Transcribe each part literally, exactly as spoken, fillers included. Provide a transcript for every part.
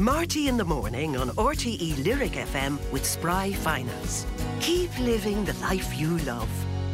Marty in the morning on R T E Lyric F M with Spry Finance. Keep living the life you love.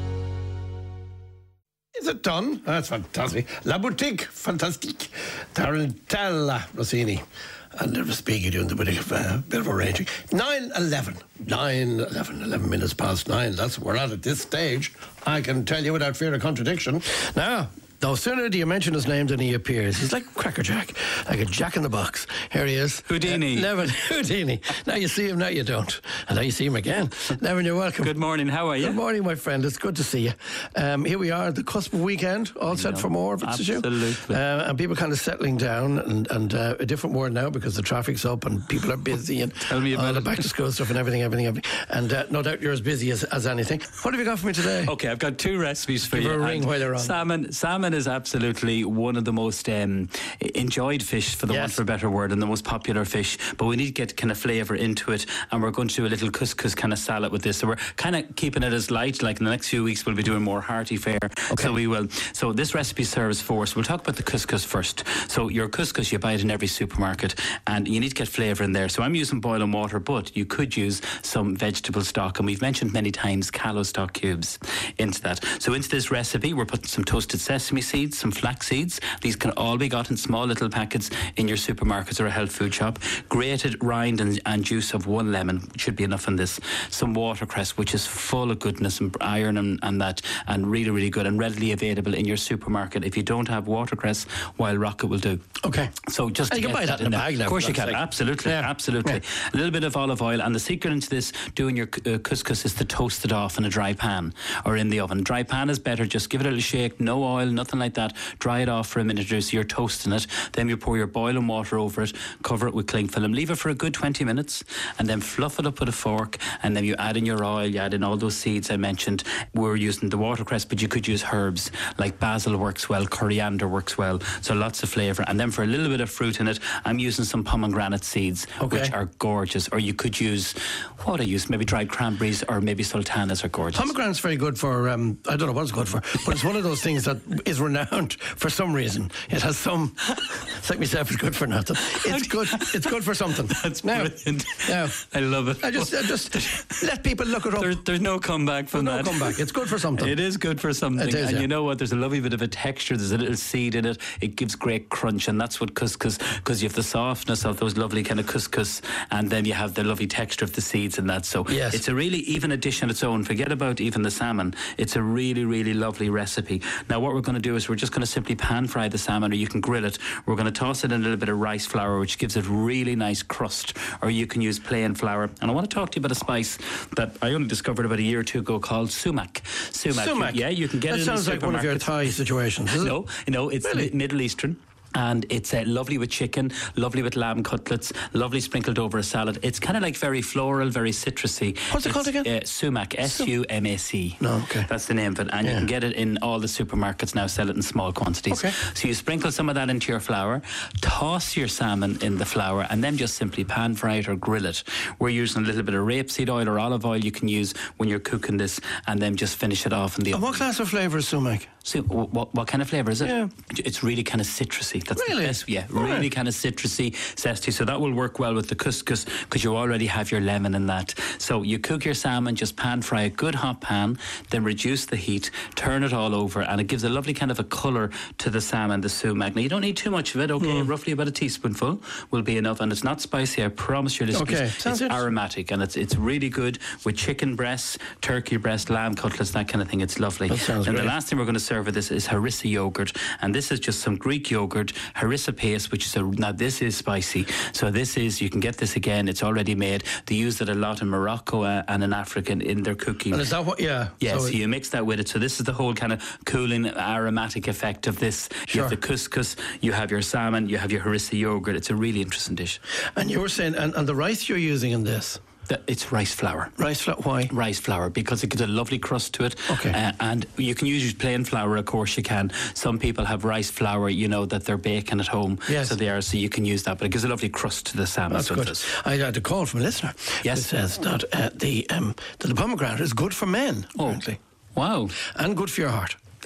Is it done? That's fantastic. La Boutique Fantastique. Tarantella Rossini. And there was Speaky doing the bit of, uh, bit of arranging. nine eleven. nine eleven. eleven minutes past nine. That's what we're at at this stage. I can tell you without fear of contradiction. Now, no sooner do you mention his name than he appears. He's like Cracker Jack, like a jack in the box. Here he is. Houdini. Uh, Nevin Houdini. Now you see him, now you don't. And now you see him again. Nevin, you're welcome. Good morning, how are you? Good morning, my friend. It's good to see you. Um, here we are at the cusp of weekend, all set for more, if it's Absolutely. Uh, and people kind of settling down, and, and uh, a different word now because the traffic's up and people are busy and Tell me about all the it. back to school stuff and everything, everything, everything. And uh, no doubt you're as busy as, as anything. What have you got for me today? Okay, I've got two recipes for Give you. her a ring And while they're on. Salmon, salmon is absolutely one of the most um, enjoyed fish, for the Yes. want for a better word, and the most popular fish. But we need to get kind of flavour into it, and we're going to do a little couscous kind of salad with this. So we're kind of keeping it as light. Like in the next few weeks, we'll be doing more hearty fare. Okay. So we will. So this recipe serves for us. We'll talk about the couscous first. So your couscous, you buy it in every supermarket, and you need to get flavour in there. So I'm using boiling water, but you could use some vegetable stock, and we've mentioned many times callow stock cubes into that. So into this recipe, we're putting some toasted sesame seeds, some flax seeds. These can all be got in small little packets in your supermarkets or a health food shop. Grated rind and, and juice of one lemon should be enough in this. Some watercress, which is full of goodness and iron and, and that, and really, really good and readily available in your supermarket. If you don't have watercress, Wild Rocket will do. Okay. So just And to you can get buy that in a there. bag now, Of course for you can. God's sake. Absolutely, Yeah. absolutely. Yeah. A little bit of olive oil, and the secret into this doing your uh, couscous is to toast it off in a dry pan or in the oven. Dry pan is better. Just give it a little shake. No oil, nothing like that. Dry it off for a minute or so. You're toasting it. Then you pour your boiling water over it. Cover it with cling film. Leave it for a good twenty minutes, and then fluff it up with a fork. And then you add in your oil. You add in all those seeds I mentioned. We're using the watercress, but you could use herbs like basil works well, coriander works well. So lots of flavour. And then for a little bit of fruit in it, I'm using some pomegranate seeds, Okay. which are gorgeous. Or you could use what I use, maybe dried cranberries or maybe sultanas are gorgeous. Pomegranate's very good for, um, I don't know what it's good for, but it's one of those things that is renowned for some reason. It has some, it's like myself, it's good for nothing. It's good, it's good for something. That's now, brilliant. Now, I love it. I just, I just let people look it up. There, there's no comeback from no that. comeback. It's good for something. It is good for something. It is, and yeah. you know what? There's a lovely bit of a texture. There's a little seed in it. It gives great crunch, and that's what couscous, because you have the softness of those lovely kind of couscous, and then you have the lovely texture of the seeds and that. So Yes. it's a really even a dish on its own. Forget about even the salmon. It's a really, really lovely recipe. Now, what we're going to do is we're just going to simply pan fry the salmon, or you can grill it. We're going to toss it in a little bit of rice flour, which gives it really nice crust, or you can use plain flour. And I want to talk to you about a spice that I only discovered about a year or two ago called sumac. Sumac. Sumac. Yeah, you can get that it in sounds the like one of your supermarkets. Thai situations, is it? No, no, it's Really? mi- Middle Eastern. And it's uh, lovely with chicken, lovely with lamb cutlets, lovely sprinkled over a salad. It's kind of like very floral, very citrusy. What's it It's, called again? Uh, sumac, S U M A C. No, okay. That's the name of it. And Yeah. you can get it in all the supermarkets now, sell it in small quantities. Okay. So you sprinkle some of that into your flour, toss your salmon in the flour, and then just simply pan fry it or grill it. We're using a little bit of rapeseed oil or olive oil you can use when you're cooking this, and then just finish it off in the And oven. what class of flavour is sumac? So wh- what, what kind of flavour is it? Yeah. It's really kind of citrusy. That's Really? the best. Yeah, All really right. kind of citrusy, zesty. So that will work well with the couscous because you already have your lemon in that. So you cook your salmon, just pan fry a good hot pan, then reduce the heat, turn it all over, and it gives a lovely kind of a colour to the salmon, the sumac. Now you don't need too much of it. Okay, Mm. roughly about a teaspoonful will be enough, and it's not spicy. I promise you, listeners. Okay, sounds It's interesting. aromatic, and it's it's really good with chicken breasts, turkey breast, lamb cutlets, that kind of thing. It's lovely. That sounds and great. the last thing we're going to serve with this is harissa yogurt, and this is just some Greek yogurt, harissa paste, which is a now this is spicy. So this is you can get this again. It's already made. They use it a lot in Morocco uh, and in Africa in, in their cooking. And is that what, yeah. Yeah, so, it- you mix that with it. So this is the whole kind of cooling aromatic effect of this. You have Sure. the couscous, you have your salmon, you have your harissa yogurt. It's a really interesting dish. And you were saying, and, and the rice you're using in this? The- It's rice flour. Rice flour, why? Rice flour, because it gives a lovely crust to it. Okay. Uh, and you can use plain flour, of course you can. Some people have rice flour, you know, that they're baking at home. Yes. So they are, so you can use that. But it gives a lovely crust to the salmon. That's so it good. does. I had a call from a listener. Yes. Who says that uh, the um, that the pomegranate is good for men, Oh. apparently, Wow. and good for your heart.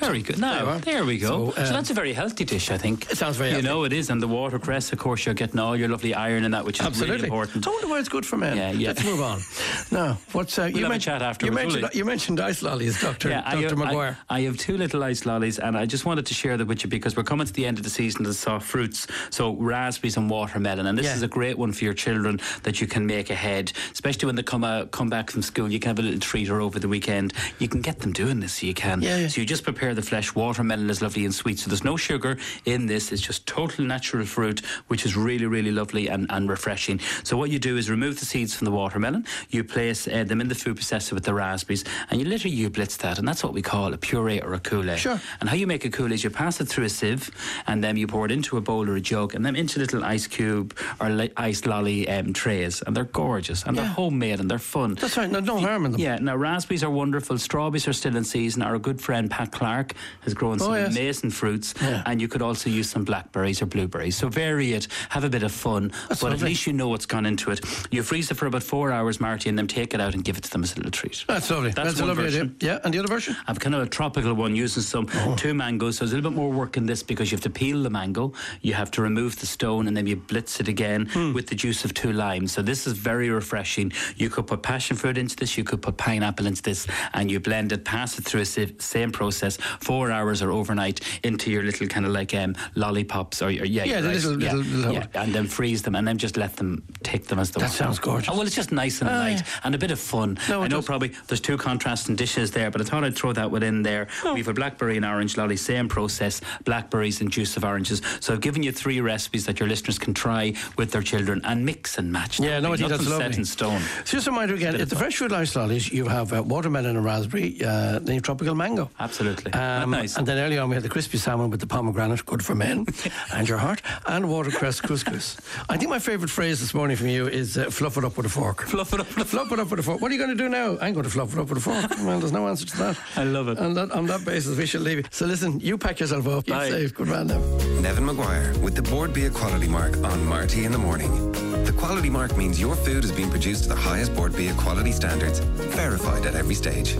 Very good. Now, there, there we go. So, um, so that's a very healthy dish, I think. It sounds very you healthy. You know it is. And the watercress, of course, you're getting all your lovely iron in that, which is Absolutely. really important. I wonder why it's good for men. Yeah, yeah. Let's move on. Now, what's uh, we'll you have mentioned? a chat afterwards, you mentioned you mentioned ice lollies, Doctor Yeah, Doctor I have, Maguire. I, I have two little ice lollies, and I just wanted to share them with you because we're coming to the end of the season of the soft fruits. So raspberries and watermelon, and this yeah. is a great one for your children that you can make ahead, especially when they come out, come back from school. You can have a little treater over the weekend. You can get them doing this, so you can. Yeah, yeah. So you just prepare the flesh. Watermelon is lovely and sweet, so there's no sugar in this. It's just total natural fruit, which is really, really lovely and, and refreshing. So what you do is remove the seeds from the watermelon. You place uh, them in the food processor with the raspberries, and you literally you blitz that, and that's what we call a puree or a kool-aid. Sure. And how you make a kool-aid is you pass it through a sieve, and then you pour it into a bowl or a jug, and then into little ice cube or li- ice lolly um, trays, and they're gorgeous, and yeah. they're homemade, and they're fun. That's right. No, no harm in them. Yeah. Now raspberries are wonderful. Strawberries are still in season. Our good friend Pat Clark has grown some oh, yes. amazing fruits, yeah. and you could also use some blackberries or blueberries. So vary it, have a bit of fun, That's but lovely. at least you know what's gone into it. You freeze it for about four hours, Marty, and then take it out and give it to them as a little treat. That's lovely. That's, That's a one lovely version. idea. Yeah, and the other version? I've kind of a tropical one using some oh. two mangoes, so there's a little bit more work in this because you have to peel the mango, you have to remove the stone, and then you blitz it again hmm. with the juice of two limes. So this is very refreshing. You could put passion fruit into this, you could put pineapple into this, and you blend it, pass it through a same process, four hours or overnight into your little kind of like um, lollipops or, or yeah, yeah, the rice, little, yeah, little, little yeah, and then freeze them, and then just let them take them as they That want. sounds gorgeous. Oh, well, it's just nice and oh, light yeah. and a bit of fun. No, I know does. probably there's two contrasting dishes there, but I thought I'd throw that one in there. Oh. We've a blackberry and orange lolly, same process, blackberries and juice of oranges. So I've given you three recipes that your listeners can try with their children and mix and match. Yeah, no, I think that's lovely. Set in stone. So just a reminder again, at the fresh fruit ice lollies, you have uh, watermelon and raspberry, uh, then you have tropical mango. Absolutely. Um, nice. And then early on we had the crispy salmon with the pomegranate, good for men and your heart, and watercress couscous. I think my favourite phrase this morning from you is uh, fluff it up with a fork. Fluff it up with a Fluff it up with a fork. What are you going to do now? I'm going to fluff it up with a fork. Well, there's no answer to that. I love it. And that, on that basis, we shall leave you. So listen, you pack yourself up. Keep Bye. safe. Good man now. Nevin Maguire with the Board Beer Quality Mark on Marty in the Morning. The Quality Mark means your food is being produced to the highest Board Beer quality standards, verified at every stage.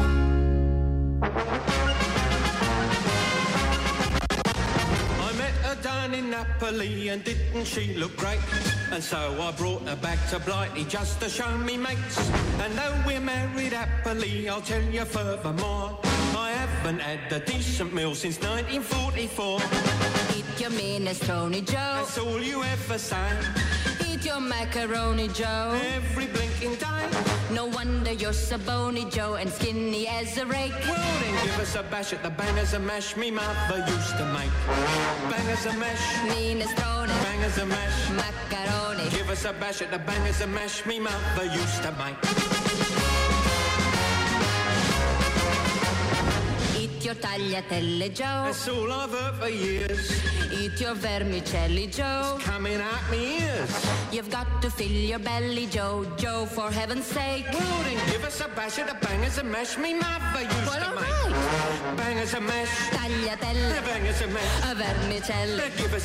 Down in Napoli, and didn't she look great? And so I brought her back to Blighty just to show me mates. And though we're married happily, I'll tell you furthermore, I haven't had a decent meal since nineteen forty-four. Eat your minestrone, Joe. That's all you ever say. Eat your macaroni, Joe. Every blinking day. No wonder you're so bony, Joe, and skinny as a rake. Well then give us a bash at the bangers and mash me mother used to make. Bangers and mash. Minestrone. Bangers and mash. Macaroni. Give us a bash at the bangers and mash me mother used to make. Eat your tagliatelle, Joe. That's all I've heard for years. Eat your vermicelli, Joe. Coming out me ears. You've got to fill your belly, Joe. Joe, for heaven's sake. Well then give us a bash at the bangers and mash me mother used Well, to all make. right. Bangers and mash. Tagliatelle. Bangers and mash. A vermicelli. Give us